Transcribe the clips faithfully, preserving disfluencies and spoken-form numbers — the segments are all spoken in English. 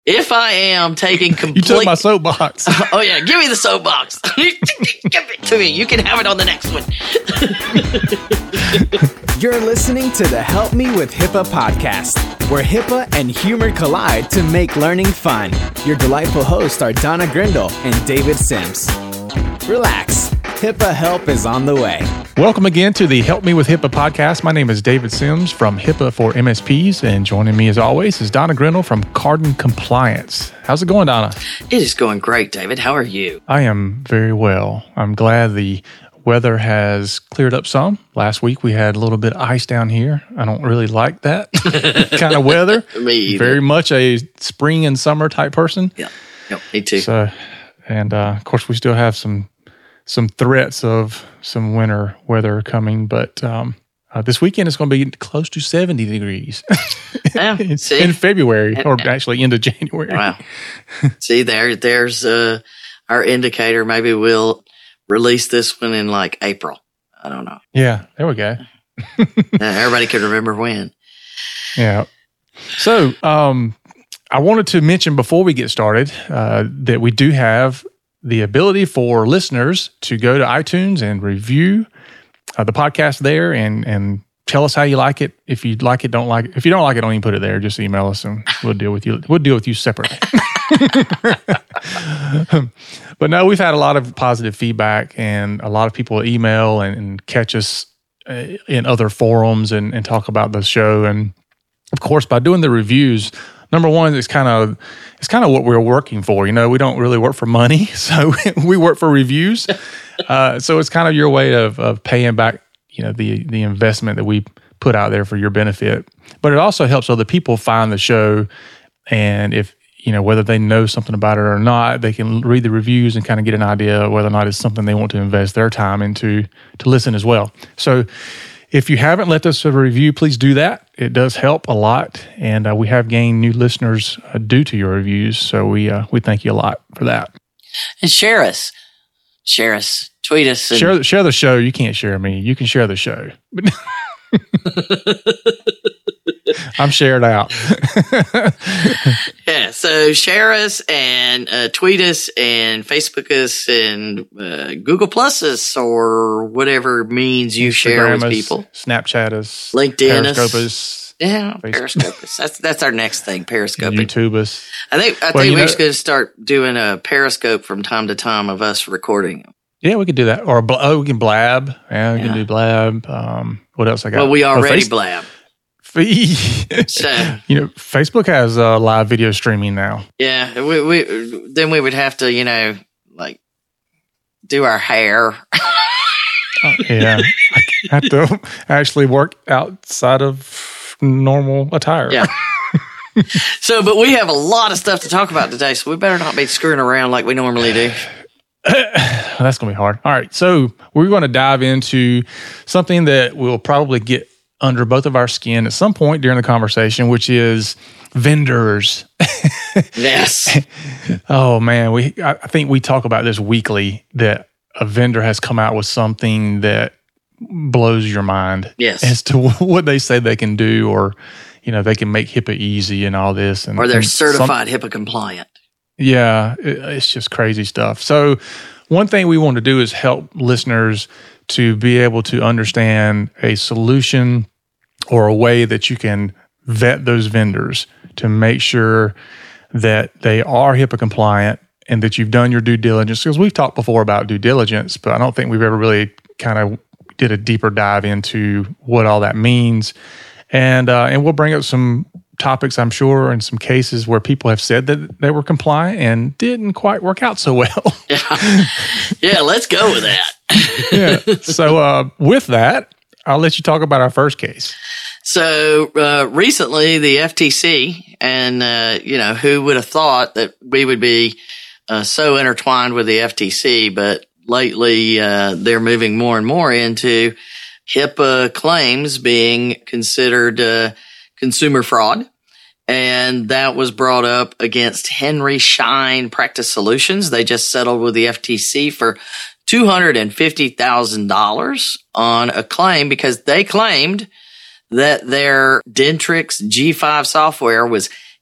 If I am taking complete... You took my soapbox. Oh, yeah. Give me the soapbox. Give it to me. You can have it on the next one. You're listening to the Help Me with HIPAA podcast, where HIPAA and humor collide to make learning fun. Your delightful hosts are Donna Grindle and David Sims. Relax. HIPAA help is on the way. Welcome again to the Help Me with HIPAA podcast. My name is David Sims from HIPAA for M S Ps, and joining me as always is Donna Grindle from Cardin Compliance. How's it going, Donna? It is going great, David. How are you? I am very well. I'm glad the weather has cleared up some. Last week we had a little bit of ice down here. I don't really like that kind of weather. Me either. Very much a spring and summer type person. Yeah, yep, me too. So, and uh, of course we still have some some threats of some winter weather coming, but um, uh, this weekend it's going to be close to seventy degrees Yeah, see? in February, or actually into January. Wow. See, there, there's uh, our indicator. Maybe we'll release this one in like April. I don't know. Yeah, there we go. Everybody could remember when. Yeah. So um, I wanted to mention before we get started uh, that we do have the ability for listeners to go to iTunes and review uh, the podcast there and and tell us how you like it. If you like it, don't like it. If you don't like it, don't even put it there. Just email us and we'll deal with you. We'll deal with you separately. But no, we've had a lot of positive feedback, and a lot of people email and, and catch us uh, in other forums and, and talk about the show. And of course, by doing the reviews, number one, it's kind of it's kind of what we're working for. You know, we don't really work for money, so we work for reviews. Uh, so it's kind of your way of of paying back, you know, the the investment that we put out there for your benefit. But it also helps other people find the show, and if you know whether they know something about it or not, they can read the reviews and kind of get an idea of whether or not it's something they want to invest their time into to listen as well. So if you haven't left us a review, please do that. It does help a lot, and uh, we have gained new listeners uh, due to your reviews. So we uh, we thank you a lot for that. And share us. Share us. Tweet us. And share, share the show. You can't share me. You can share the show. I'm shared out. Yeah, so share us and uh, tweet us and Facebook us and uh, Google Plus us or whatever means you share with us, people. Snapchat us. LinkedIn Periscope us. us. Yeah, Periscope us. That's, that's our next thing, Periscope. YouTube us. I think, I Well, think you we're know- just going to start doing a Periscope from time to time of us recording. Yeah, we could do that. Or bl- oh, we can blab. Yeah, we Yeah. can do blab. Um, what else I got? Well, we Oh, already Face- blab. So, you know, Facebook has uh, live video streaming now. yeah, we, we then we would have to, you know, like do our hair. Oh, yeah, I have to actually work outside of normal attire. Yeah. So, but we have a lot of stuff to talk about today, so we better not be screwing around like we normally do. That's going to be hard. All right, so we're going to dive into something that will probably get under both of our skin at some point during the conversation, which is vendors. Yes. Oh man, we I I think we talk about this weekly, that a vendor has come out with something that blows your mind. Yes. As to what they say they can do, or you know, they can make HIPAA easy and all this, and Or they're and some- certified HIPAA compliant. yeah, it, it's just crazy stuff. So one thing we want to do is help listeners to be able to understand a solution or a way that you can vet those vendors to make sure that they are HIPAA compliant and that you've done your due diligence. Because we've talked before about due diligence, but I don't think we've ever really kind of did a deeper dive into what all that means. And uh, and we'll bring up some topics, I'm sure, and some cases where people have said that they were compliant and didn't quite work out so well. Yeah. Yeah, let's go with that. Yeah. So uh, with that, I'll let you talk about our first case. So uh, recently, the F T C, and uh, you know, who would have thought that we would be uh, so intertwined with the F T C? But lately, uh, they're moving more and more into HIPAA claims being considered uh, consumer fraud. And that was brought up against Henry Schein Practice Solutions. They just settled with the F T C for two hundred fifty thousand dollars on a claim because they claimed that their Dentrix G five software was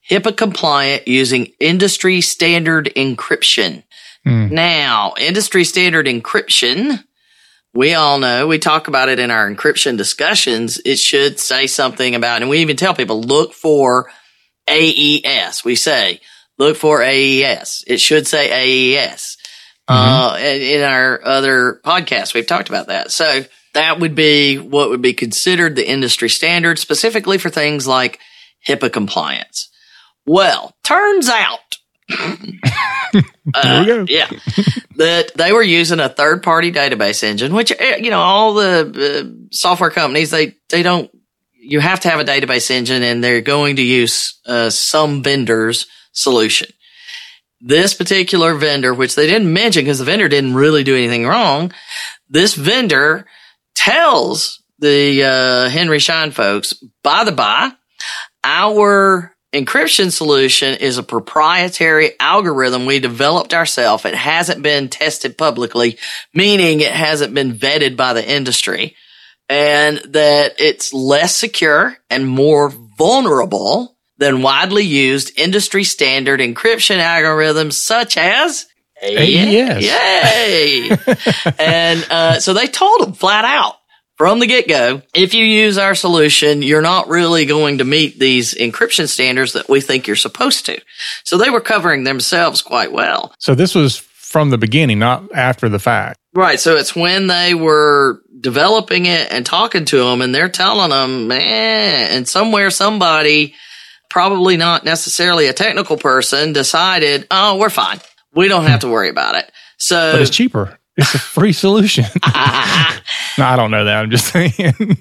HIPAA compliant using industry standard encryption. Mm. Now, industry standard encryption, we all know, we talk about it in our encryption discussions. It should say something about, and we even tell people, look for A E S. We say, look for A E S. It should say A E S. Mm-hmm. Uh, in our other podcasts, we've talked about that. So that would be what would be considered the industry standard, specifically for things like HIPAA compliance. Well, turns out, uh, there we go. yeah, that they were using a third-party database engine, which, you know, all the uh, software companies, they, they don't, you have to have a database engine, and they're going to use uh, some vendor's solution. This particular vendor, which they didn't mention because the vendor didn't really do anything wrong, this vendor tells the uh, Henry Schein folks, by the by, our encryption solution is a proprietary algorithm we developed ourselves. It hasn't been tested publicly, meaning it hasn't been vetted by the industry, and that it's less secure and more vulnerable than widely used industry standard encryption algorithms such as A E S. Yay! And uh, so they told them flat out from the get-go, if you use our solution, you're not really going to meet these encryption standards that we think you're supposed to. So they were covering themselves quite well. So this was from the beginning, not after the fact. Right. So it's when they were developing it and talking to them, and they're telling them, man, and somewhere somebody, probably not necessarily a technical person, decided, oh, we're fine. We don't have to worry about it. So, but it's cheaper. It's a free solution. No, I don't know that. I'm just saying.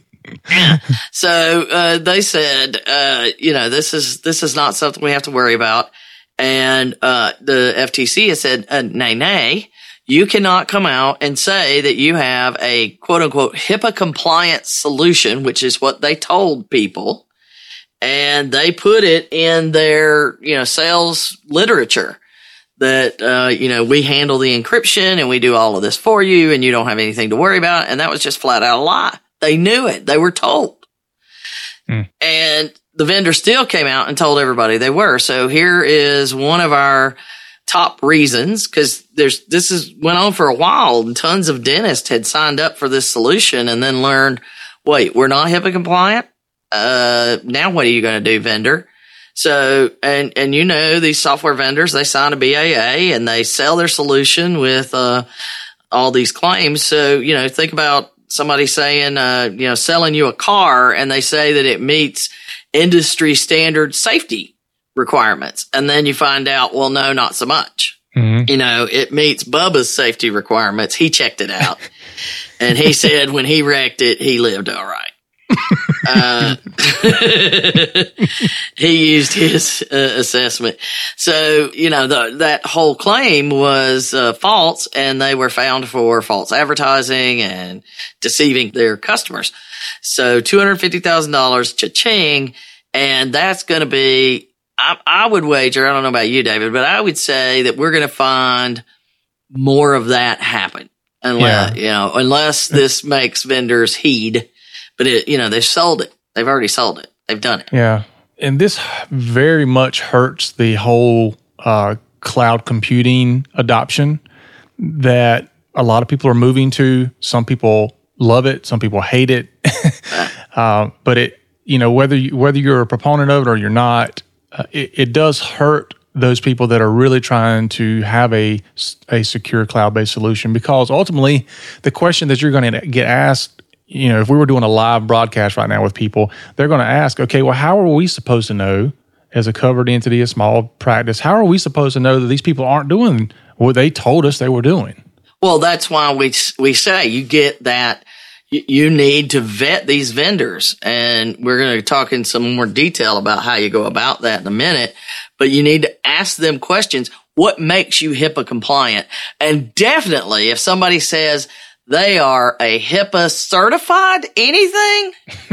So uh, they said, uh, you know, this is this is not something we have to worry about. And uh, the F T C has said, uh, nay, nay, you cannot come out and say that you have a quote unquote HIPAA compliant solution, which is what they told people. And they put it in their, you know, sales literature that, uh, you know, we handle the encryption and we do all of this for you and you don't have anything to worry about. And that was just flat out a lie. They knew it. They were told. Mm. And the vendor still came out and told everybody they were. So here is one of our top reasons, because there's, this is went on for a while and tons of dentists had signed up for this solution and then learned, wait, we're not HIPAA compliant. Uh, now what are you going to do, vendor? So, and, and you know, these software vendors, they sign a B A A and they sell their solution with, uh, all these claims. So, you know, think about somebody saying, uh, you know, selling you a car and they say that it meets industry standard safety requirements. And then you find out, well, no, not so much. Mm-hmm. You know, it meets Bubba's safety requirements. He checked it out and he said when he wrecked it, he lived all right. uh, he used his uh, assessment. So, you know, the, that whole claim was uh, false, and they were found for false advertising and deceiving their customers. So two hundred fifty thousand dollars, cha-ching, and that's going to be, I, I would wager, I don't know about you, David, but I would say that we're going to find more of that happen. Unless, yeah. you know, unless this makes vendors heed. But, it, you know, they've sold it. They've already sold it. They've done it. Yeah. And this very much hurts the whole uh, cloud computing adoption that a lot of people are moving to. Some people love it. Some people hate it. uh, but, it, you know, whether, you, whether you're a proponent of it or you're not, uh, it, it does hurt those people that are really trying to have a, a secure cloud-based solution, because ultimately the question that you're going to get asked, you know, if we were doing a live broadcast right now with people, they're going to ask, okay, well, how are we supposed to know as a covered entity, a small practice, how are we supposed to know that these people aren't doing what they told us they were doing? Well, that's why we we say you get that you, you need to vet these vendors. And we're going to talk in some more detail about how you go about that in a minute. But you need to ask them questions. What makes you HIPAA compliant? And definitely if somebody says they are a HIPAA certified anything,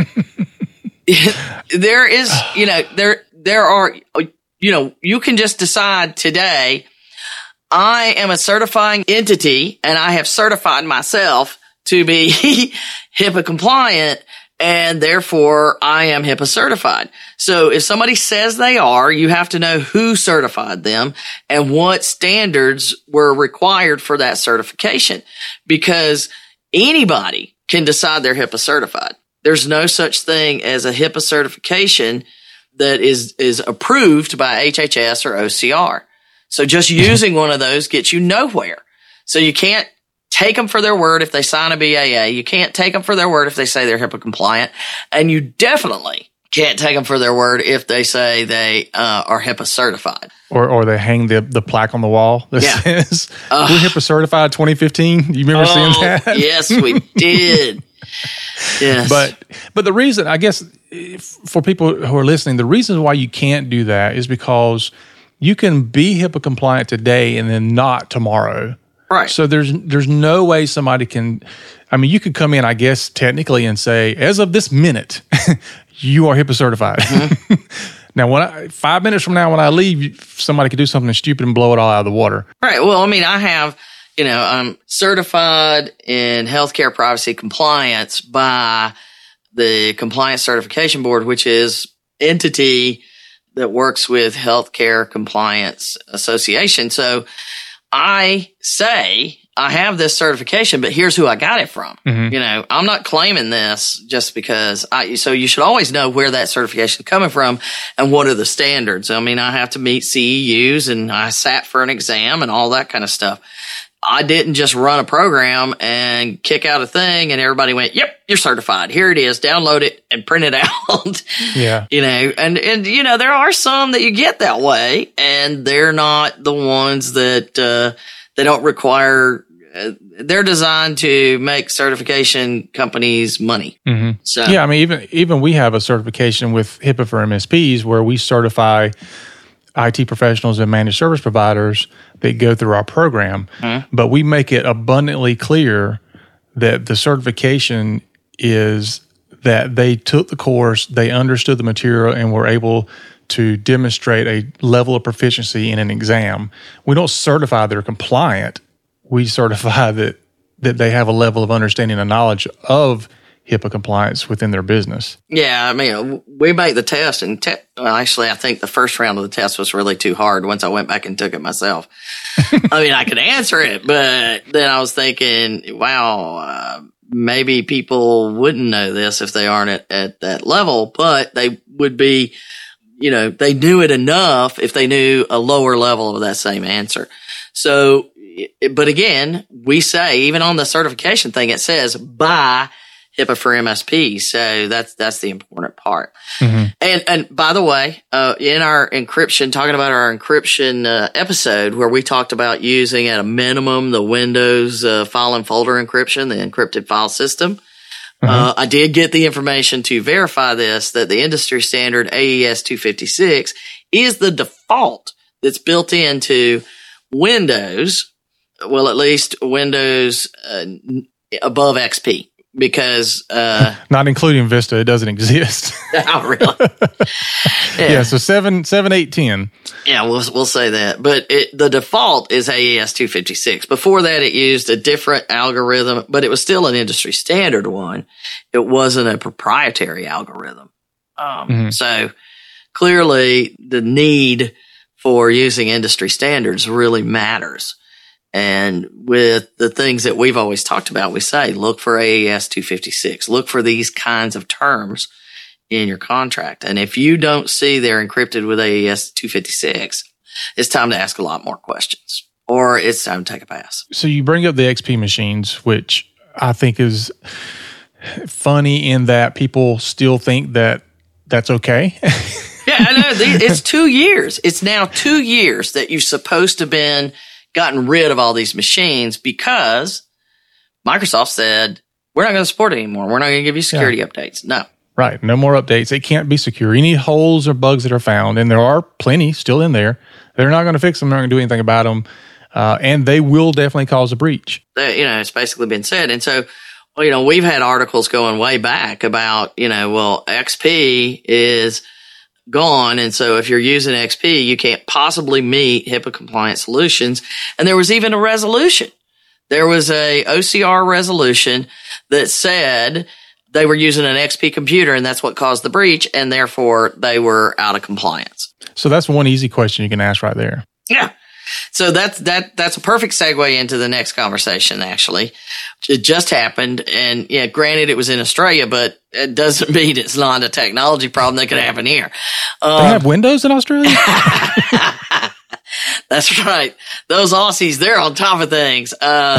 there is, you know, there, there are, you know, you can just decide today, I am a certifying entity and I have certified myself to be HIPAA compliant. and therefore I am HIPAA certified. So if somebody says they are, you have to know who certified them and what standards were required for that certification, because anybody can decide they're HIPAA certified. There's no such thing as a HIPAA certification that is, is approved by H H S or O C R. So just using one of those gets you nowhere. So you can't take them for their word if they sign a B A A. You can't take them for their word if they say they're HIPAA compliant. And you definitely can't take them for their word if they say they uh, are HIPAA certified. Or or they hang the, the plaque on the wall that Yeah. says, Uh, we're HIPAA certified twenty fifteen. You remember oh, seeing that? Yes, we did. Yes. But but the reason, I guess, if- for people who are listening, the reason why you can't do that is because you can be HIPAA compliant today and then not tomorrow. Right. So there's there's no way somebody can. I mean, you could come in, I guess, technically, and say, as of this minute, you are HIPAA certified. Mm-hmm. Now, when I, five minutes from now, when I leave, somebody could do something stupid and blow it all out of the water. Right. Well, I mean, I have, you know, I'm certified in healthcare privacy compliance by the Compliance Certification Board, which is entity that works with Healthcare Compliance Association. So I say I have this certification, but here's who I got it from. Mm-hmm. You know, I'm not claiming this just because I, so you should always know where that certification is coming from and what are the standards. I mean, I have to meet C E Us and I sat for an exam and all that kind of stuff. I didn't just run a program and kick out a thing and everybody went, yep, you're certified. Here it is. Download it and print it out. Yeah. You know, and, and, you know, there are some that you get that way and they're not the ones that, uh, they don't require, uh, they're designed to make certification companies money. Mm-hmm. So, yeah, I mean, even even we have a certification with HIPAA for M S Ps where we certify I T professionals and managed service providers that go through our program. Mm-hmm. But we make it abundantly clear that the certification is that they took the course, they understood the material, and were able to demonstrate a level of proficiency in an exam. We don't certify they're compliant. We certify that that they have a level of understanding and knowledge of HIPAA compliance within their business. Yeah, I mean, we make the test, and te- well, actually, I think the first round of the test was really too hard once I went back and took it myself. I mean, I could answer it, but then I was thinking, wow, uh, maybe people wouldn't know this if they aren't at, at that level, but they would be, you know, they knew it enough if they knew a lower level of that same answer. So, but again, we say, even on the certification thing, it says by HIPAA for M S Ps. So that's, that's the important part. Mm-hmm. And, and by the way, uh, in our encryption, talking about our encryption, uh, episode where we talked about using at a minimum the Windows, uh, file and folder encryption, the encrypted file system. Mm-hmm. Uh, I did get the information to verify this, that the industry standard A E S two fifty-six is the default that's built into Windows. Well, at least Windows, uh, above X P. Because, uh, not including Vista, it doesn't exist. Oh, really? Yeah. yeah. So seven, seven, eight, ten. Yeah, we'll, we'll say that. But it, the default is A E S two fifty-six. Before that, it used a different algorithm, but it was still an industry standard one. It wasn't a proprietary algorithm. Um, mm-hmm. So clearly the need for using industry standards really matters. And with the things that we've always talked about, we say, look for A E S two fifty-six. Look for these kinds of terms in your contract. And if you don't see they're encrypted with A E S two fifty-six, it's time to ask a lot more questions, or it's time to take a pass. So you bring up the X P machines, which I think is funny in that people still think that that's okay. Yeah, I know. It's two years. It's now two years that you're supposed to have been gotten rid of all these machines because Microsoft said, we're not going to support it anymore. We're not going to give you security yeah. updates. No. Right. No more updates. It can't be secure. Any holes or bugs that are found, and there are plenty still in there, they're not going to fix them. They're not going to do anything about them. Uh, and they will definitely cause a breach. They, you know, it's basically been said. And so, well, you know, we've had articles going way back about, you know, well, X P is gone. And so if you're using X P, you can't possibly meet HIPAA compliant solutions. And there was even a resolution. There was a O C R resolution that said they were using an X P computer, and that's what caused the breach, and therefore they were out of compliance. So that's one easy question you can ask right there. Yeah. So that's that. That's a perfect segue into the next conversation. Actually, it just happened, and yeah, granted, it was in Australia, but it doesn't mean it's not a technology problem that could happen here. Um, they have Windows in Australia. That's right. Those Aussies, they're on top of things. Uh,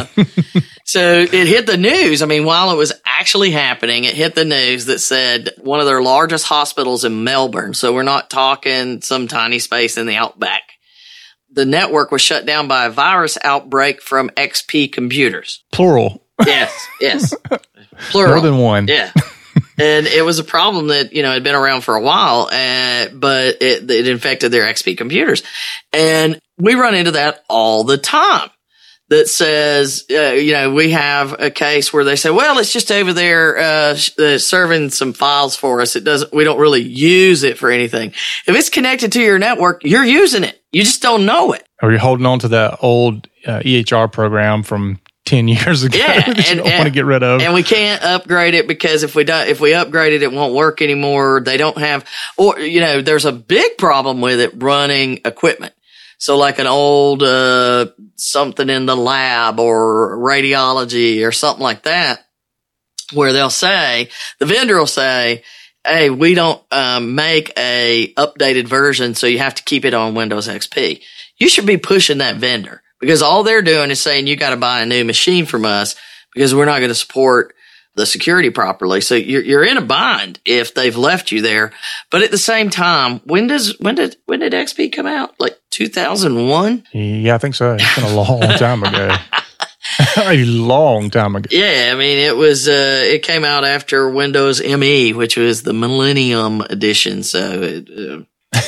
so it hit the news. I mean, while it was actually happening, it hit the news that said one of their largest hospitals in Melbourne. So we're not talking some tiny space in the outback. The network was shut down by a virus outbreak from X P computers. Plural. Yes, yes. Plural. More than one. Yeah. And it was a problem that, you know, had been around for a while, uh, but it, it infected their X P computers. And we run into that all the time that says, uh, you know, we have a case where they say, well, it's just over there uh, uh, serving some files for us. It doesn't, we don't really use it for anything. If it's connected to your network, you're using it. You just don't know it. Or you're holding on to that old uh, E H R program from ten years ago yeah, that you and, don't and, want to get rid of. And we can't upgrade it because if we don't, if we upgrade it, it won't work anymore. They don't have, or, you know, there's a big problem with it running equipment. So like an old, uh, something in the lab or radiology or something like that, where they'll say, the vendor will say, hey, we don't, um, make a updated version. So you have to keep it on Windows X P. You should be pushing that vendor. Because all they're doing is saying you got to buy a new machine from us because we're not going to support the security properly. So you're you're in a bind if they've left you there. But at the same time, when does when did when did X P come out? Like two thousand one? Yeah, I think so. It's been a long time ago. A long time ago. Yeah, I mean it was uh, it came out after Windows M E, which was the Millennium Edition. So it, uh,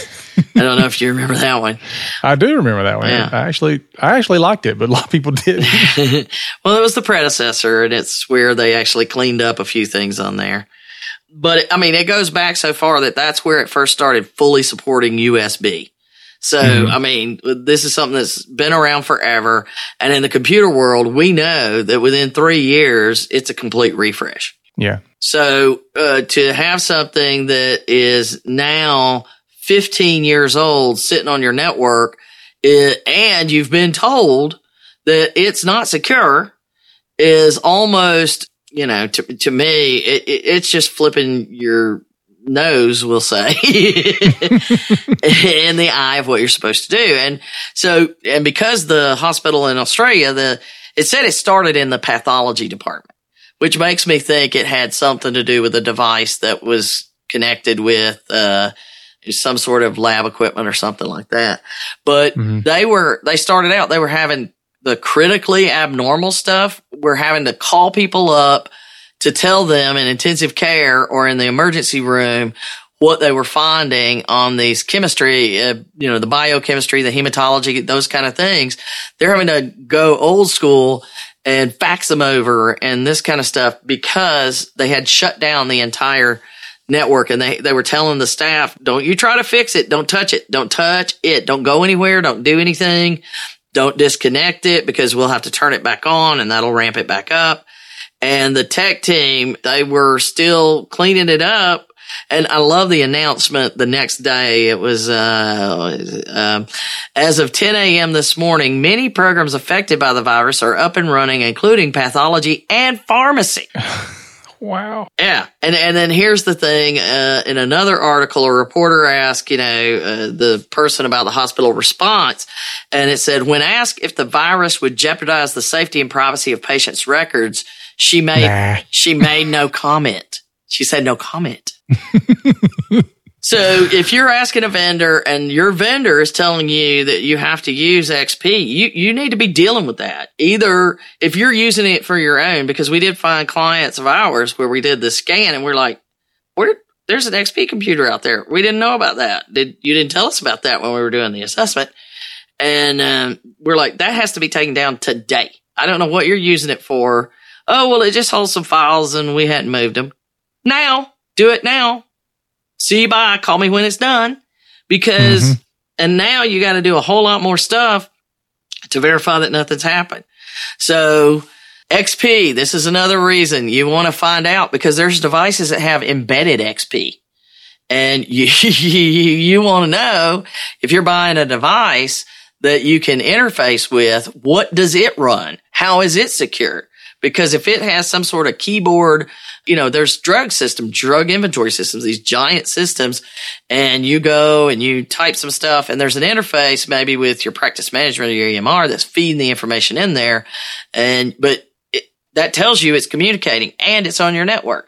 I don't know if you remember that one. I do remember that one. Yeah. I actually, I actually liked it, but a lot of people didn't. Well, it was the predecessor, and it's where they actually cleaned up a few things on there. But I mean, it goes back so far that that's where it first started fully supporting U S B. So, mm-hmm. I mean, this is something that's been around forever. And in the computer world, we know that within three years, it's a complete refresh. Yeah. So, uh, to have something that is now fifteen years old sitting on your network, it, and you've been told that it's not secure is almost, you know, to, to me, it, it, it's just flipping your nose, we'll say, in the eye of what you're supposed to do. And so, and because the hospital in Australia, the, it said it started in the pathology department, which makes me think it had something to do with a device that was connected with, uh, some sort of lab equipment or something like that. But mm-hmm. they were, they started out, they were having the critically abnormal stuff. We're having to call people up to tell them in intensive care or in the emergency room what they were finding on these chemistry, uh, you know, the biochemistry, the hematology, those kind of things. They're having to go old school and fax them over and this kind of stuff because they had shut down the entire network, and they, they were telling the staff, don't you try to fix it. Don't touch it. Don't touch it. Don't go anywhere. Don't do anything. Don't disconnect it because we'll have to turn it back on and that'll ramp it back up. And the tech team, they were still cleaning it up. And I love the announcement the next day. It was, uh, uh, as of ten a.m. this morning, many programs affected by the virus are up and running, including pathology and pharmacy. Wow. Yeah. And and then here's the thing. Uh, in another article, a reporter asked, you know, uh, the person about the hospital response, and it said, when asked if the virus would jeopardize the safety and privacy of patients' records, she made nah. she made no comment. She said no comment. So if you're asking a vendor and your vendor is telling you that you have to use X P, you, you need to be dealing with that. Either if you're using it for your own, because we did find clients of ours where we did the scan and we're like, where, there's an X P computer out there. We didn't know about that. Did, you didn't tell us about that when we were doing the assessment. And, um, we're like, that has to be taken down today. I don't know what you're using it for. Oh, well, it just holds some files and we hadn't moved them. Now, do it now. See you bye. Call me when it's done. Because, mm-hmm. and now you got to do a whole lot more stuff to verify that nothing's happened. So X P, this is another reason you want to find out, because there's devices that have embedded X P. And you, you, you want to know, if you're buying a device that you can interface with, what does it run? How is it secure? Because if it has some sort of keyboard, you know, there's drug system, drug inventory systems, these giant systems, and you go and you type some stuff, and there's an interface maybe with your practice management or your E M R that's feeding the information in there. And, but it, that tells you it's communicating and it's on your network.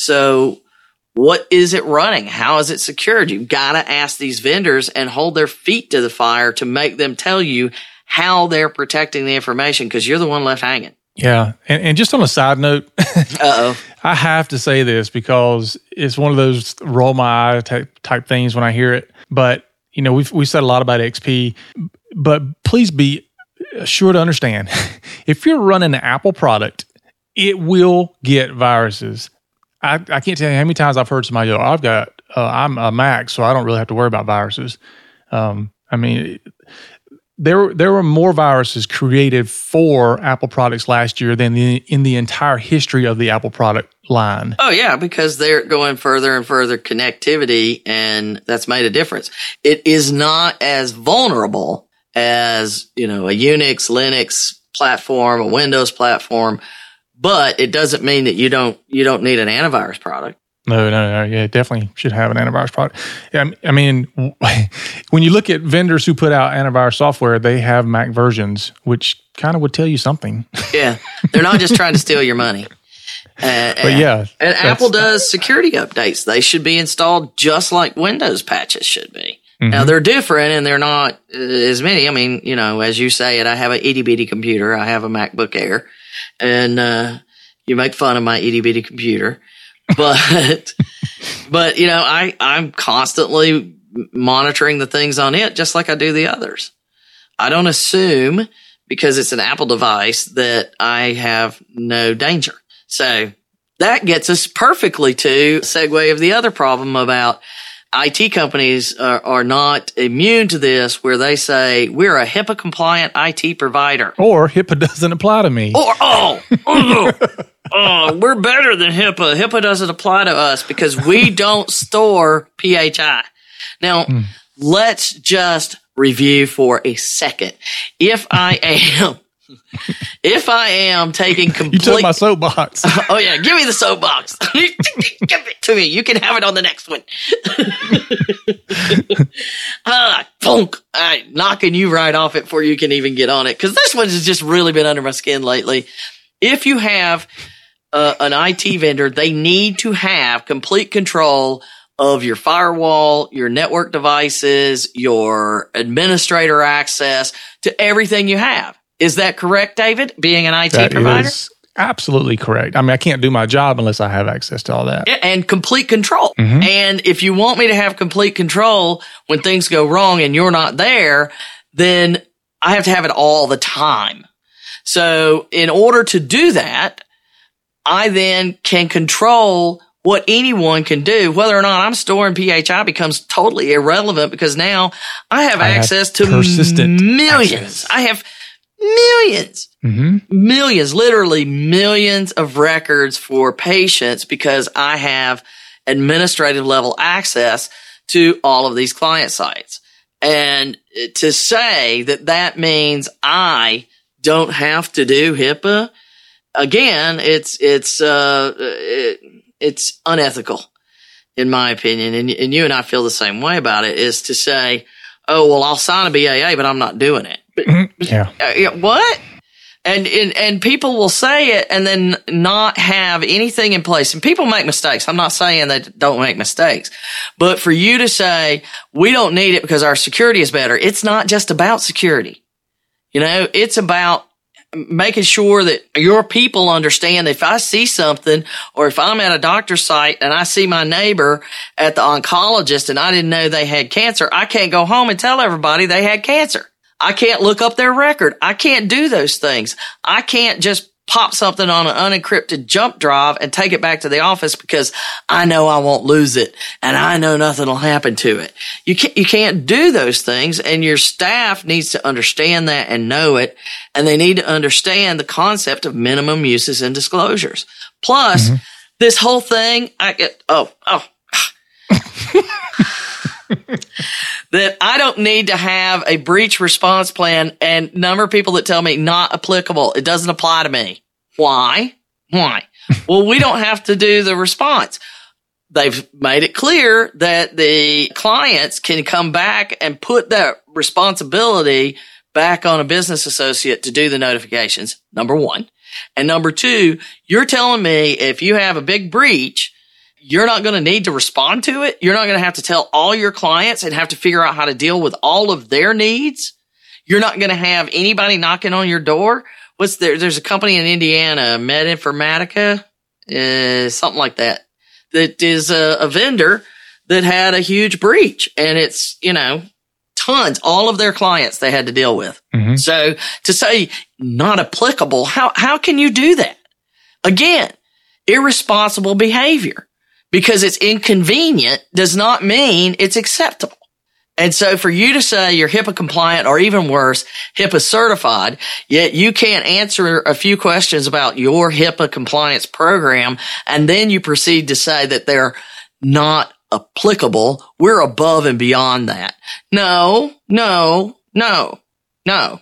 So what is it running? How is it secured? You've got to ask these vendors and hold their feet to the fire to make them tell you how they're protecting the information, because you're the one left hanging. Yeah. And, and just on a side note, Uh-oh. I have to say this because it's one of those roll my eye type, type things when I hear it. But, you know, we've we said a lot about X P, but please be sure to understand, if you're running an Apple product, it will get viruses. I, I can't tell you how many times I've heard somebody go, I've got, uh, I'm a Mac, so I don't really have to worry about viruses. Um, I mean, there there were more viruses created for Apple products last year than the, in the entire history of the Apple product line. Oh, yeah, because they're going further and further connectivity, and that's made a difference. It is not as vulnerable as, you know, a Unix, Linux platform, a Windows platform, but it doesn't mean that you don't you don't need an antivirus product. No, no, no. Yeah, definitely should have an antivirus product. Yeah, I mean, when you look at vendors who put out antivirus software, they have Mac versions, which kind of would tell you something. Yeah, they're not just trying to steal your money. Uh, but yeah. And Apple does security updates. They should be installed just like Windows patches should be. Mm-hmm. Now, they're different and they're not uh, as many. I mean, you know, as you say it, I have an itty bitty computer. I have a MacBook Air. And uh, you make fun of my itty bitty computer. But, but you know, I, I'm constantly monitoring the things on it just like I do the others. I don't assume, because it's an Apple device, that I have no danger. So that gets us perfectly to a segue of the other problem about I T companies are, are not immune to this, where they say, we're a HIPAA compliant I T provider. Or HIPAA doesn't apply to me. Or, oh, oh, oh, we're better than HIPAA. HIPAA doesn't apply to us because we don't store P H I. Now, mm. let's just review for a second. If I am... If I am taking complete... You took my soapbox. Oh, yeah. Give me the soapbox. Give it to me. You can have it on the next one. ah, funk. All right, knocking you right off it before you can even get on it. Because this one has just really been under my skin lately. If you have uh, an I T vendor, they need to have complete control of your firewall, your network devices, your administrator access to everything you have. Is that correct, David, being an I T that provider? Is absolutely correct. I mean, I can't do my job unless I have access to all that. Yeah, and complete control. Mm-hmm. And if you want me to have complete control when things go wrong and you're not there, then I have to have it all the time. So in order to do that, I then can control what anyone can do. Whether or not I'm storing P H I becomes totally irrelevant, because now I have I access have to persistent millions. access. I have Millions, mm-hmm. millions, literally millions of records for patients, because I have administrative level access to all of these client sites. And to say that that means I don't have to do HIPAA, again, it's, it's, uh, it, it's unethical in my opinion. And, and you and I feel the same way about it, is to say, oh, well, I'll sign a B A A, but I'm not doing it. But, yeah. Uh, what? And, and and people will say it and then not have anything in place. And people make mistakes. I'm not saying they don't make mistakes. But for you to say, we don't need it because our security is better, it's not just about security. You know, it's about making sure that your people understand if I see something, or if I'm at a doctor's site and I see my neighbor at the oncologist and I didn't know they had cancer, I can't go home and tell everybody they had cancer. I can't look up their record. I can't do those things. I can't just pop something on an unencrypted jump drive and take it back to the office because I know I won't lose it and I know nothing will happen to it. You can't, you can't do those things, and your staff needs to understand that and know it, and they need to understand the concept of minimum uses and disclosures. Plus, mm-hmm. this whole thing, I get, oh, oh, that I don't need to have a breach response plan, and number of people that tell me not applicable. It doesn't apply to me. Why? Why? Well, we don't have to do the response. They've made it clear that the clients can come back and put that responsibility back on a business associate to do the notifications, number one. And number two, you're telling me if you have a big breach, you're not going to need to respond to it. You're not going to have to tell all your clients and have to figure out how to deal with all of their needs. You're not going to have anybody knocking on your door. What's there? There's a company in Indiana, MedInformatica, uh, something like that, that is a, a vendor that had a huge breach, and it's, you know, tons, all of their clients they had to deal with. Mm-hmm. So to say not applicable, how, how can you do that? Again, irresponsible behavior. Because it's inconvenient does not mean it's acceptable. And so for you to say you're HIPAA compliant or even worse, HIPAA certified, yet you can't answer a few questions about your HIPAA compliance program, and then you proceed to say that they're not applicable, we're above and beyond that. No, no, no, no.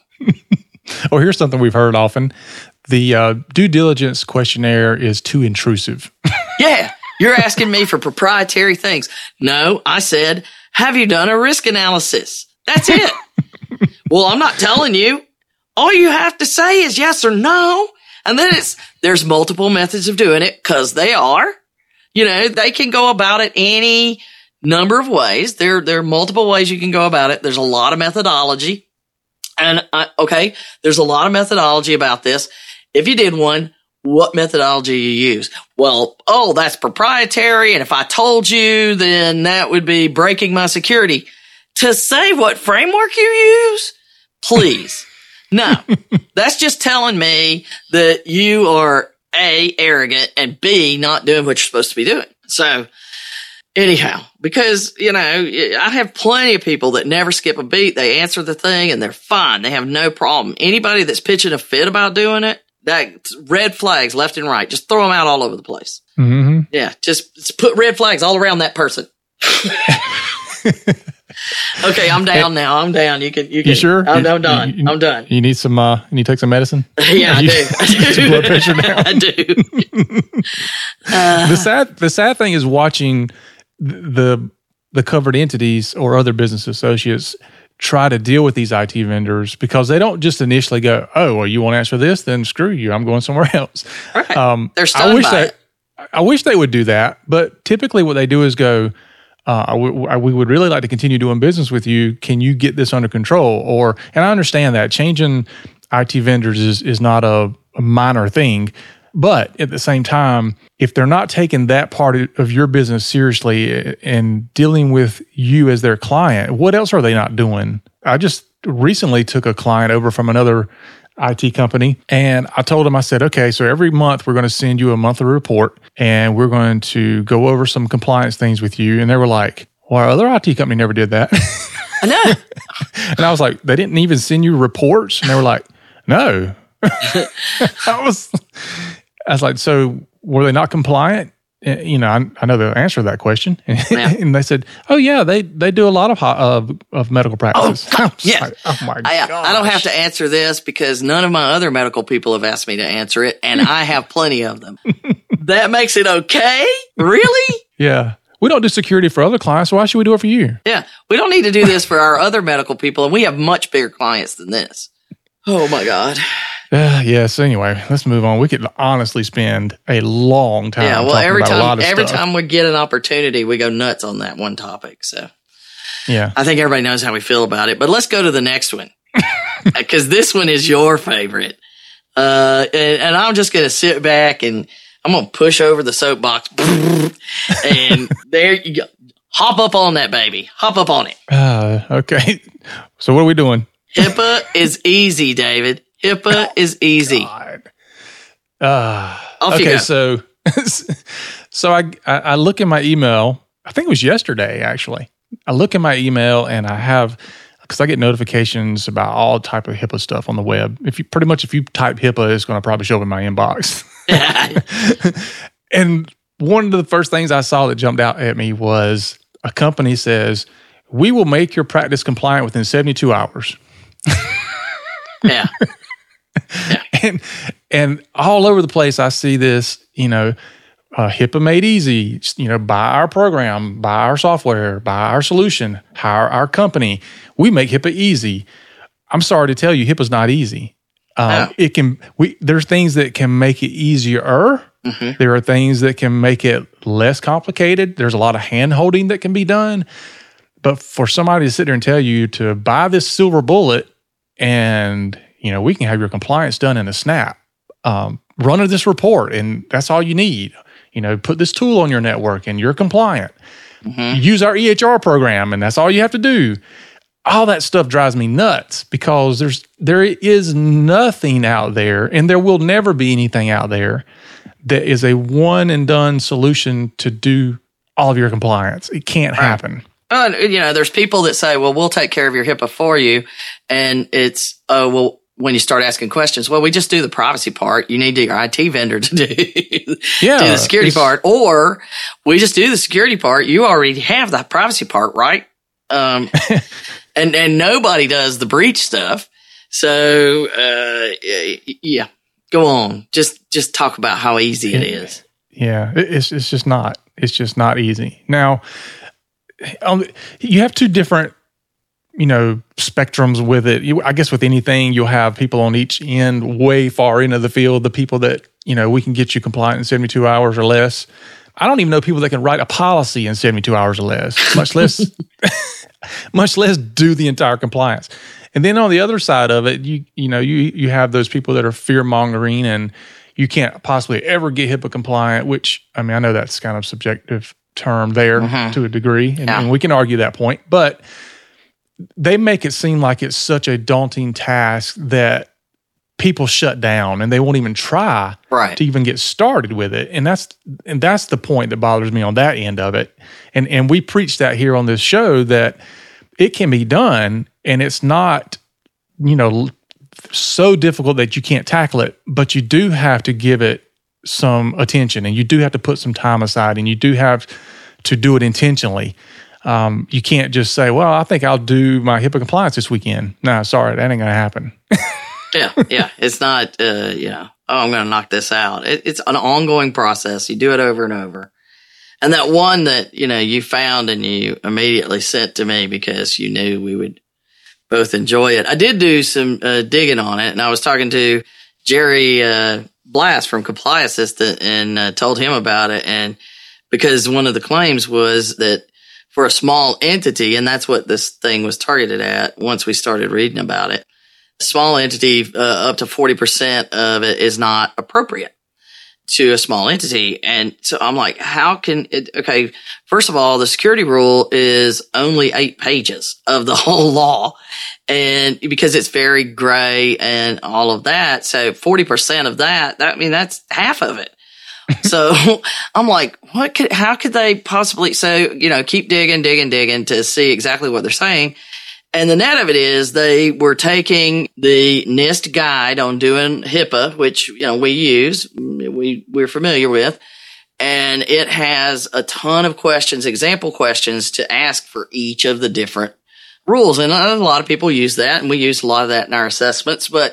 Or here's something we've heard often. The uh, due diligence questionnaire is too intrusive. Yeah. You're asking me for proprietary things. No, I said, have you done a risk analysis? That's it. Well, I'm not telling you. All you have to say is yes or no. And then it's, there's multiple methods of doing it because they are, you know, they can go about it any number of ways. There, there are multiple ways you can go about it. There's a lot of methodology. And I, okay, there's a lot of methodology about this. If you did one, what methodology you use? Well, oh, that's proprietary. And if I told you, then that would be breaking my security. To say what framework you use? Please. No, that's just telling me that you are A, arrogant, and B, not doing what you're supposed to be doing. So anyhow, because, you know, I have plenty of people that never skip a beat. They answer the thing and they're fine. They have no problem. Anybody that's pitching a fit about doing it, that red flags left and right. Just throw them out all over the place. Mm-hmm. Yeah, just, just put red flags all around that person. Okay, I'm down now. I'm down. You can. You can. You sure? I'm, I'm done. You, I'm done. You need some. Uh, you need to take some medicine. Yeah, I you, do. I do. Some blood pressure down. I do. uh, the sad. The sad thing is watching the the covered entities or other business associates try to deal with these I T vendors because they don't just initially go, "Oh, well, you won't answer this? Then screw you. I'm going somewhere else." Right. Um, They're stunned I wish by they, it. I wish they would do that, but typically what they do is go, uh, we, we would really like to continue doing business with you. Can you get this under control? Or, and I understand that changing I T vendors is is not a, a minor thing. But at the same time, if they're not taking that part of your business seriously and dealing with you as their client, what else are they not doing? I just recently took a client over from another I T company, and I told him, I said, okay, so every month we're going to send you a monthly report, and we're going to go over some compliance things with you. And they were like, well, our other I T company never did that. I know. And I was like, they didn't even send you reports? And they were like, no. I was... I was like, so were they not compliant? You know, I, I know the answer to that question. Yeah. And they said, oh, yeah, they, they do a lot of of, of medical practices. Oh, yeah. Like, oh my I, gosh. I don't have to answer this because none of my other medical people have asked me to answer it, and I have plenty of them. That makes it okay? Really? Yeah. We don't do security for other clients, so why should we do it for you? Yeah. We don't need to do this for our other medical people, and we have much bigger clients than this. Oh, my God. Uh, yes. Anyway, let's move on. We could honestly spend a long time. Yeah. Well, talking every about time, a lot of every stuff. time we get an opportunity, we go nuts on that one topic. So, yeah, I think everybody knows how we feel about it. But let's go to the next one because this one is your favorite. Uh, and, and I'm just going to sit back and I'm going to push over the soapbox, and there you go. Hop up on that baby. Hop up on it. Uh, okay. So what are we doing? HIPAA is easy, David. HIPAA is easy. God. Uh, Off okay, you go. so so I, I I look in my email. I think it was yesterday, actually. I look in my email and I have, because I get notifications about all type of HIPAA stuff on the web. If you pretty much if you type HIPAA, it's going to probably show up in my inbox. And one of the first things I saw that jumped out at me was a company says, "We will make your practice compliant within seventy-two hours." Yeah. Yeah. And and all over the place, I see this, you know, uh, HIPAA made easy. You know, buy our program, buy our software, buy our solution, hire our company. We make HIPAA easy. I'm sorry to tell you, HIPAA's not easy. Um, No. It can. We there's things that can make it easier. Mm-hmm. There are things that can make it less complicated. There's a lot of hand holding that can be done. But for somebody to sit there and tell you to buy this silver bullet and, you know, we can have your compliance done in a snap. Um, run this report and that's all you need. You know, put this tool on your network and you're compliant. Mm-hmm. Use our E H R program and that's all you have to do. All that stuff drives me nuts because there's there is nothing out there, and there will never be anything out there that is a one and done solution to do all of your compliance. It can't Right. happen. Uh, you know, there's people that say, well, we'll take care of your HIPAA for you. And it's, oh, well, when you start asking questions, well, we just do the privacy part. You need your I T vendor to do, Yeah, do the security it's- part. Or we just do the security part. You already have the privacy part, right? Um, and, and nobody does the breach stuff. So, uh, yeah, go on. Just, just talk about how easy it is. Yeah, it- it's it's just not. It's just not easy. Now, um, you have two different, you know, spectrums with it. You, I guess with anything, you'll have people on each end, way far into the field. The people that, you know, we can get you compliant in seventy-two hours or less. I don't even know people that can write a policy in seventy-two hours or less, much less, much less do the entire compliance. And then on the other side of it, you you know, you you have those people that are fear mongering and you can't possibly ever get HIPAA compliant, which, I mean, I know that's kind of subjective term there Mhm. to a degree, and, Yeah. and we can argue that point, but they make it seem like it's such a daunting task that people shut down and they won't even try Right. to even get started with it. And that's and that's the point that bothers me on that end of it. And and we preach that here on this show that it can be done and it's not, you know, so difficult that you can't tackle it, but you do have to give it some attention and you do have to put some time aside and you do have to do it intentionally. Um, you can't just say, well, I think I'll do my HIPAA compliance this weekend. No, sorry, that ain't going to happen. Yeah, yeah. It's not, uh, you know, oh, I'm going to knock this out. It, it's an ongoing process. You do it over and over. And that one that, you know, you found and you immediately sent to me because you knew we would both enjoy it. I did do some uh, digging on it, and I was talking to Jerry uh, Blast from Comply Assistant and uh, told him about it. And because one of the claims was that for a small entity, and that's what this thing was targeted at once we started reading about it, a small entity, uh, up to forty percent of it is not appropriate to a small entity. And so I'm like, how can it, okay, first of all, the security rule is only eight pages of the whole law. And because it's very gray and all of that. So forty percent of that, that, I mean, that's half of it. So I'm like, what could, how could they possibly, so, you know, keep digging, digging, digging to see exactly what they're saying. And the net of it is they were taking the NIST guide on doing HIPAA, which, you know, we use, we, we're familiar with, and it has a ton of questions, example questions to ask for each of the different rules. And a lot of people use that, and we use a lot of that in our assessments. But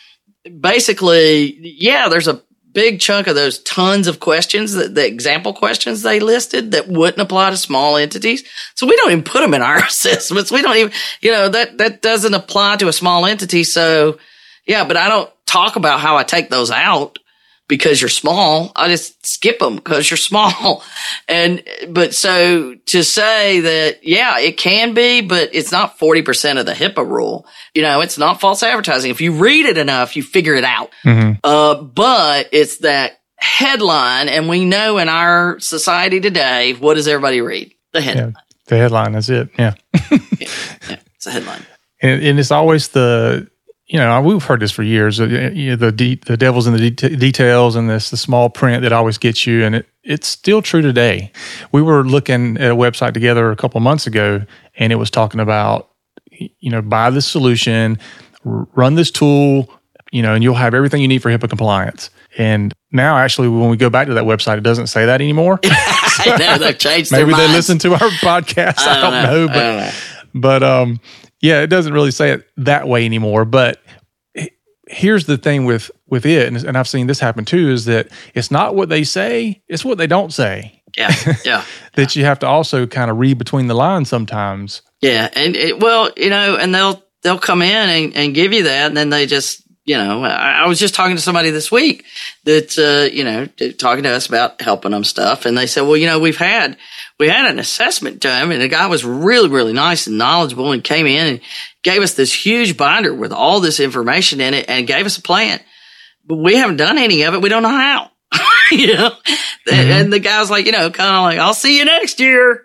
basically, yeah, there's a big chunk of those tons of questions, that the example questions they listed that wouldn't apply to small entities. So we don't even put them in our assessments. We don't even, you know, that, that doesn't apply to a small entity. So yeah, but I don't talk about how I take those out because you're small. I just skip them because you're small. And, but so to say that, yeah, it can be, but it's not forty percent of the HIPAA rule. You know, it's not false advertising. If you read it enough, you figure it out. Mm-hmm. Uh, but it's that headline. And we know in our society today, what does everybody read? The headline. Yeah, the headline is it. Yeah. yeah, yeah, it's a headline. And, and it's always the, you know, we've heard this for years. Uh, you know, the de- the devil's in the de- details, and this the small print that always gets you, and it, it's still true today. We were looking at a website together a couple of months ago, and it was talking about, you know, buy this solution, r- run this tool, you know, and you'll have everything you need for HIPAA compliance. And now, actually, when we go back to that website, it doesn't say that anymore. I know, they've changed their Maybe minds. they listen to our podcast. I don't, I don't know. know, but I don't know. but um, yeah, it doesn't really say it that way anymore. But here's the thing with with it, and, and I've seen this happen too, is that it's not what they say, it's what they don't say. Yeah, yeah. that you have to also kind of read between the lines sometimes. Yeah, and it, well, you know, and they'll they'll come in and, and give you that, and then they just, you know, I, I was just talking to somebody this week that, uh, you know, talking to us about helping them stuff, and they said, well, you know, we've had we had an assessment done, and the guy was really, really nice and knowledgeable, and came in and gave us this huge binder with all this information in it, and gave us a plan, but we haven't done any of it. We don't know how. You know, mm-hmm. And the guy's like, you know, kind of like, I'll see you next year.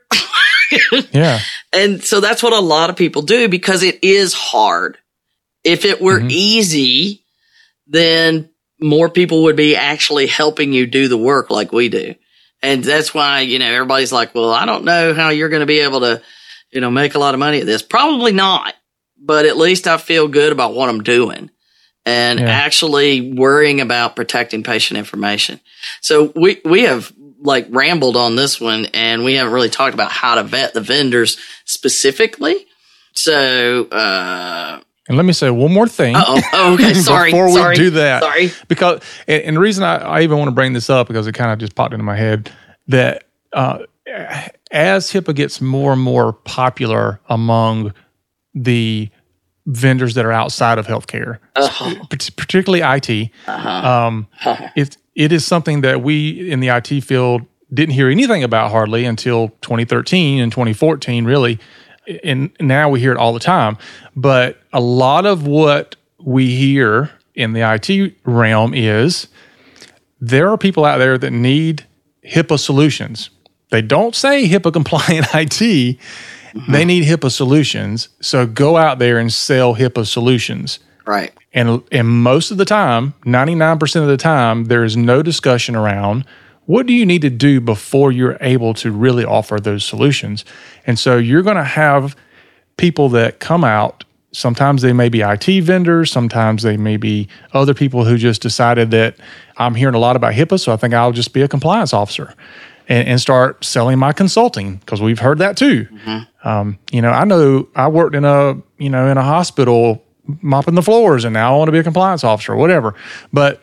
Yeah. And so that's what a lot of people do, because it is hard. If it were mm-hmm. easy, then more people would be actually helping you do the work like we do. And that's why, you know, everybody's like, well, I don't know how you're going to be able to, you know, make a lot of money at this. Probably not, but at least I feel good about what I'm doing. And yeah. actually worrying about protecting patient information. So we, we have like rambled on this one, and we haven't really talked about how to vet the vendors specifically. So, uh, and let me say one more thing. Uh-oh. Oh, okay. Sorry. Before we Sorry. do that. Sorry. Because, and, and the reason I, I even want to bring this up, because it kind of just popped into my head, that uh, as HIPAA gets more and more popular among the vendors that are outside of healthcare, uh-huh. particularly I T. Uh-huh. Um, uh-huh. it, it is something that we in the I T field didn't hear anything about hardly until twenty thirteen and twenty fourteen, really. And now we hear it all the time. But a lot of what we hear in the I T realm is there are people out there that need HIPAA solutions. They don't say HIPAA compliant I T. Mm-hmm. They need HIPAA solutions, so go out there and sell HIPAA solutions. Right. And and most of the time, ninety-nine percent of the time, there is no discussion around what do you need to do before you're able to really offer those solutions. And so you're going to have people that come out. Sometimes they may be I T vendors. Sometimes they may be other people who just decided that I'm hearing a lot about HIPAA, so I think I'll just be a compliance officer. And, and start selling my consulting, because we've heard that too. Mm-hmm. Um, you know, I know I worked in a you know in a hospital mopping the floors, and now I want to be a compliance officer, or whatever. But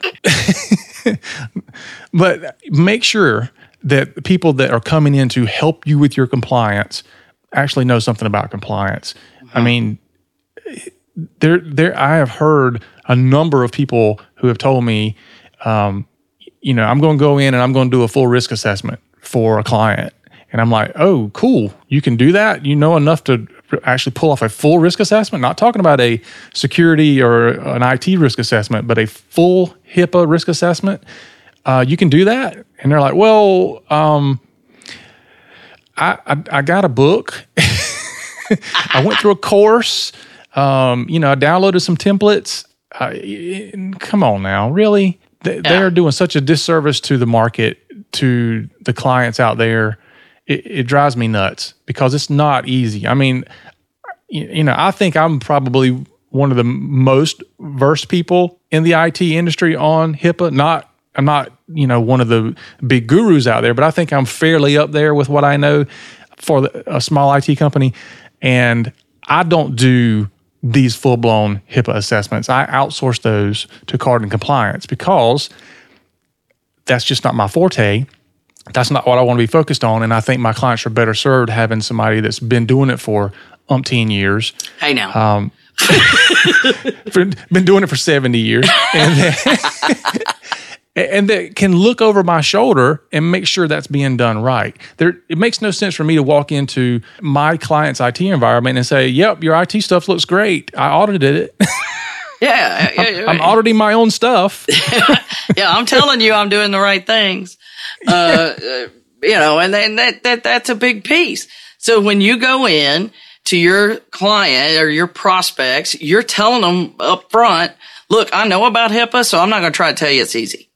but make sure that the people that are coming in to help you with your compliance actually know something about compliance. Mm-hmm. I mean, there there I have heard a number of people who have told me, um, you know, I'm going to go in and I'm going to do a full risk assessment for a client. And I'm like, oh, cool. You can do that? You know enough to actually pull off a full risk assessment? Not talking about a security or an I T risk assessment, but a full HIPAA risk assessment. Uh, you can do that? And they're like, well, um, I, I, I got a book. I went through a course. Um, you know, I downloaded some templates. Uh, come on now, really? They, yeah. they are doing such a disservice to the market, to the clients out there. It, it drives me nuts, because it's not easy. I mean, you, you know, I think I'm probably one of the most versed people in the I T industry on HIPAA. Not, I'm not, you know, one of the big gurus out there, but I think I'm fairly up there with what I know for the, a small I T company. And I don't do these full-blown HIPAA assessments. I outsource those to Cardin Compliance, because that's just not my forte. That's not what I want to be focused on. And I think my clients are better served having somebody that's been doing it for umpteen years. Hey, now. Um, for, been doing it for seventy years. And that, and that can look over my shoulder and make sure that's being done right. There, it makes no sense for me to walk into my client's I T environment and say, yep, your I T stuff looks great. I audited it. Yeah. I'm, I'm auditing my own stuff. Yeah, I'm telling you I'm doing the right things. Uh, you know, and then that, that that's a big piece. So when you go in to your client or your prospects, you're telling them up front, look, I know about HIPAA, so I'm not going to try to tell you it's easy.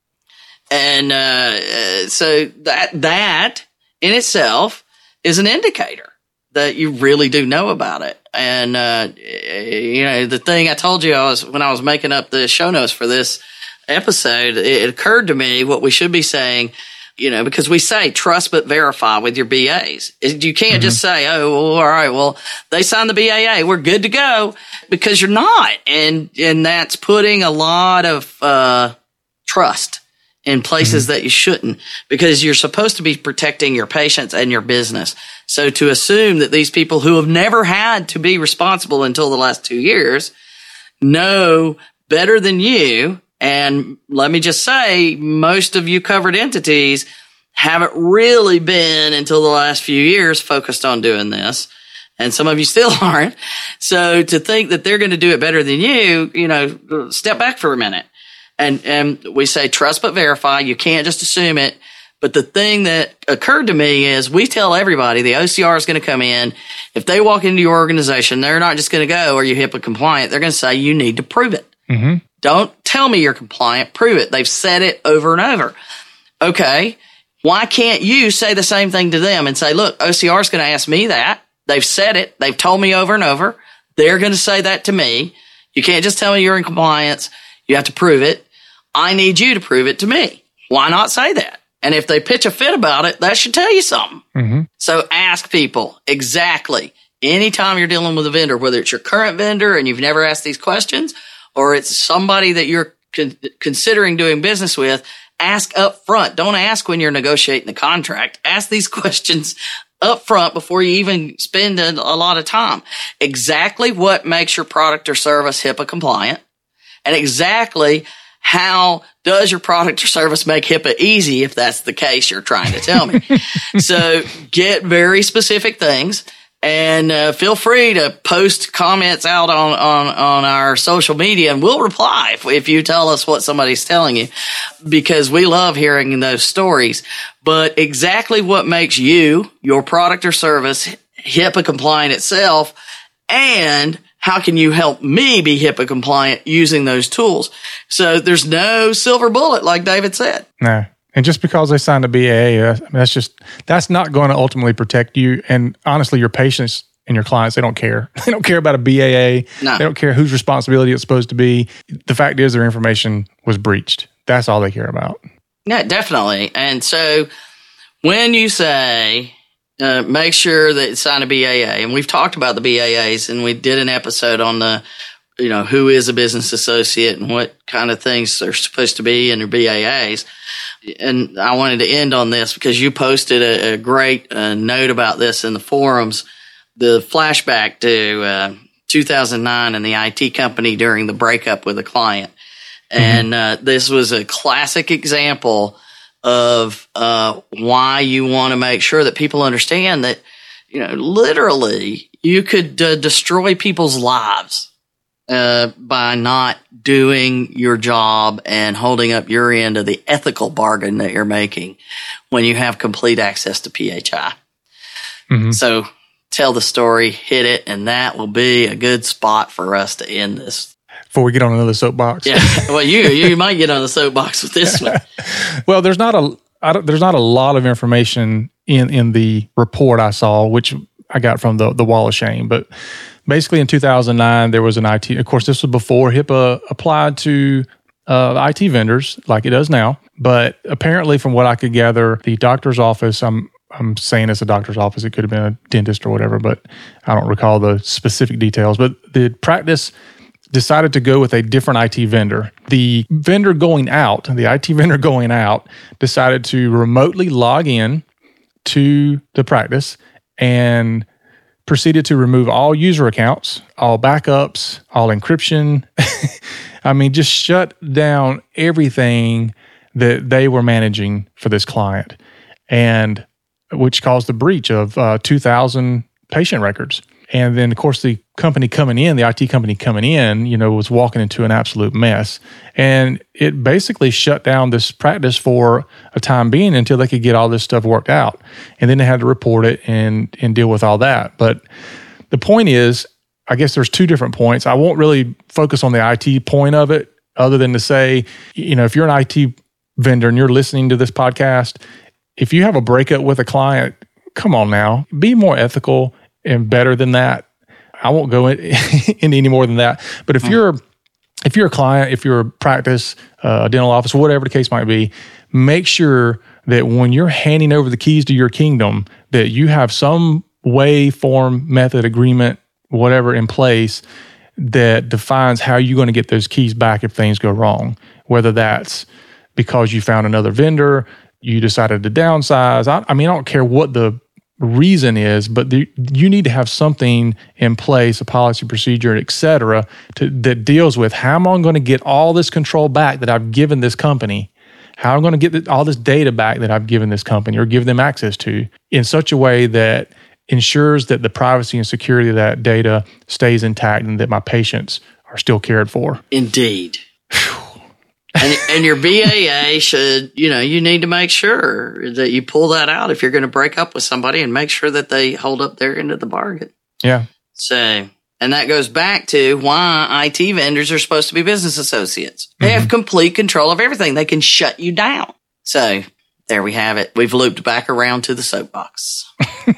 And uh, so that that in itself is an indicator that you really do know about it. And, uh, you know, the thing I told you I was when I was making up the show notes for this episode, it occurred to me what we should be saying, you know, because we say trust but verify with your B As. You can't mm-hmm. just say, oh, well, all right, well, they signed the B A A, we're good to go, because you're not. And and that's putting a lot of uh, trust in places mm-hmm. that you shouldn't, because you're supposed to be protecting your patients and your business. So to assume that these people who have never had to be responsible until the last two years know better than you, and let me just say, most of you covered entities haven't really been until the last few years focused on doing this. And some of you still aren't. So to think that they're going to do it better than you, you know, step back for a minute. And, and we say trust but verify. You can't just assume it. But the thing that occurred to me is we tell everybody the O C R is going to come in. If they walk into your organization, they're not just going to go, are you HIPAA compliant? They're going to say you need to prove it. Mm-hmm. Don't tell me you're compliant. Prove it. They've said it over and over. Okay. Why can't you say the same thing to them and say, look, O C R is going to ask me that. They've said it. They've told me over and over. They're going to say that to me. You can't just tell me you're in compliance. You have to prove it. I need you to prove it to me. Why not say that? And if they pitch a fit about it, that should tell you something. Mm-hmm. So ask people exactly. Anytime you're dealing with a vendor, whether it's your current vendor and you've never asked these questions, or it's somebody that you're con- considering doing business with, ask up front. Don't ask when you're negotiating the contract. Ask these questions up front before you even spend a, a lot of time. Exactly what makes your product or service HIPAA compliant, and exactly how does your product or service make HIPAA easy, if that's the case you're trying to tell me. So get very specific things, and uh, feel free to post comments out on, on, on our social media, and we'll reply if, if you tell us what somebody's telling you, because we love hearing those stories. But exactly what makes you, your product or service, HIPAA compliant itself, and how can you help me be HIPAA compliant using those tools? So there's no silver bullet, like David said. No. And just because they signed a B A A, that's just, that's not going to ultimately protect you. And honestly, your patients and your clients, they don't care. They don't care about a B A A. No. They don't care whose responsibility it's supposed to be. The fact is their information was breached. That's all they care about. Yeah, definitely. And so when you say, Uh, make sure that you sign a B A A. And we've talked about the B A As, and we did an episode on the, you know, who is a business associate and what kind of things they're supposed to be in their B A As. And I wanted to end on this because you posted a, a great uh, note about this in the forums, the flashback to uh, two thousand nine and the I T company during the breakup with a client. Mm-hmm. And uh, this was a classic example of uh, why you want to make sure that people understand that, you know, literally you could uh, destroy people's lives uh, by not doing your job and holding up your end of the ethical bargain that you're making when you have complete access to P H I. Mm-hmm. So tell the story, hit it, and that will be a good spot for us to end this. Before we get on another soapbox. Yeah, well, you you might get on the soapbox with this one. Well, there's not a I don't, there's not a lot of information in, in the report I saw, which I got from the the Wall of Shame. But basically, in two thousand nine, there was an I T. Of course, this was before HIPAA applied to uh, I T vendors like it does now. But apparently, from what I could gather, the doctor's office. I'm I'm saying it's a doctor's office. It could have been a dentist or whatever, but I don't recall the specific details. But the practice decided to go with a different I T vendor. The vendor going out, the I T vendor going out, decided to remotely log in to the practice and proceeded to remove all user accounts, all backups, all encryption. I mean, just shut down everything that they were managing for this client, and which caused the breach of uh, two thousand patient records. And then, of course, the company coming in, the I T company coming in, you know, was walking into an absolute mess. And it basically shut down this practice for a time being until they could get all this stuff worked out. And then they had to report it and and deal with all that. But the point is, I guess there's two different points. I won't really focus on the I T point of it other than to say, you know, if you're an I T vendor and you're listening to this podcast, if you have a breakup with a client, come on now, be more ethical and better than that. I won't go in, into any more than that. But if mm. you're if you're a client, if you're a practice, uh, a dental office, whatever the case might be, make sure that when you're handing over the keys to your kingdom, that you have some way, form, method, agreement, whatever in place that defines how you're going to get those keys back if things go wrong. Whether that's because you found another vendor, you decided to downsize. I, I mean, I don't care what the reason is, but the, you need to have something in place, a policy, procedure, et cetera, to, that deals with how am I going to get all this control back that I've given this company, how I'm going to get all this data back that I've given this company or give them access to in such a way that ensures that the privacy and security of that data stays intact and that my patients are still cared for. Indeed. and, and your B A A should, you know, you need to make sure that you pull that out if you're going to break up with somebody and make sure that they hold up their end of the bargain. Yeah. So, and that goes back to why I T vendors are supposed to be business associates. They mm-hmm. have complete control of everything. They can shut you down. So there we have it. We've looped back around to the soapbox.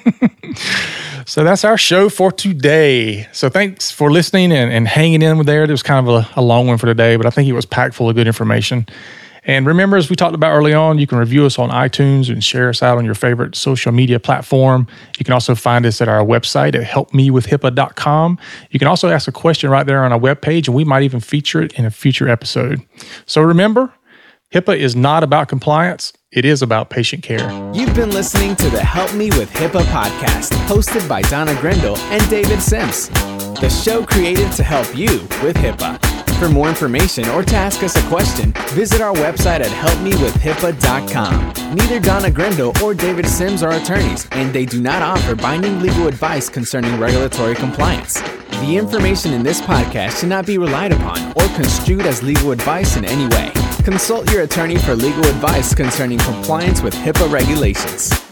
So that's our show for today. So thanks for listening and, and hanging in there. It was kind of a, a long one for today, but I think it was packed full of good information. And remember, as we talked about early on, you can review us on iTunes and share us out on your favorite social media platform. You can also find us at our website at help me with hipaa dot com. You can also ask a question right there on our webpage, and we might even feature it in a future episode. So remember, HIPAA is not about compliance. It is about patient care. You've been listening to the Help Me with HIPAA podcast, hosted by Donna Grindle and David Sims. The show created to help you with HIPAA. For more information or to ask us a question, visit our website at help me with hipaa dot com. Neither Donna Grindle or David Sims are attorneys, and they do not offer binding legal advice concerning regulatory compliance. The information in this podcast should not be relied upon or construed as legal advice in any way. Consult your attorney for legal advice concerning compliance with HIPAA regulations.